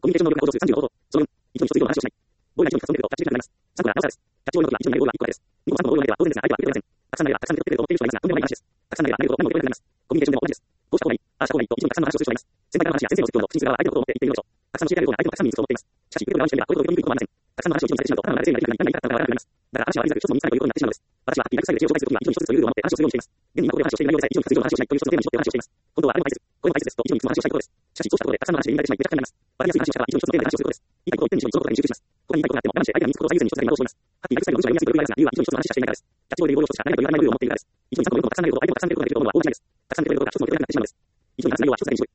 コミュニケーション能力が向上する35項。その4、一度に一つ以上の話をしない。防衛内容に活動できるとキャッチボールになります。3個が直さです。キャッチボールの時は一度に内容が1個です。2個3個の防衛内容は当然ですが、相手は聞いておりません。たくさん投げればたくさん受け取ってくれると思っている人がいますが、とんでもない話です。たくさん投げれば投げるほど何も受け取れなくなります。コミュニケーションでも同じです。こうした方がいい、ああした方がいいと、以上にたくさんの話や先生の説教の口にする側は相手のことを思って言っているのでしょう。たくさん投げれば相手のことを思って言っているのでしょう。たくさん教えられるような相手のたくさんにずっと思っています。しかし、受け取る側にしてみれば、これほど読みにくいことはありません。たくさんの話を一度にされてしまうと、頭の中で整理ができなくなり、何が言いたかったのかわからなくなります。だから話は割りざく一つの三つないということになってしまうのです。私ははっきり大学サイドで知恵を紹介するときは一度に一つずつというルールを守って話をするようにしています。現に今ここで話をしている内容でさえ一度に一つ以上の話をしないという一つのテーマに沿って話をしています。今度はあれも大切、これも大切ですと一度にいつも話をしたいことです。しかし、そうしたことでたくさんの話で耳が出てしまい、めちゃくちゃになります。わかりやすい話をしたら一度に一つのテーマで話をすることです。言いたいことを言ってみ一度にその答えに集中します。ここに言いたいことがあっても我慢して相手が見つくことを最優先に一つだけ罵倒しています。はっきり大学サイドの文章が読みやすいという理由がありますが、理由は一度に一つの話しかしていないからです。キャッチボールでボールを一つしか投げないという言われないルールを守っているからです。一度に三個のたくさん投げること、相手もたくさん投げることができると思うのは大間違いです。たくさん投げることが一つの手をなくなってしまうのです。以上に話す内容は一つだけにしろ。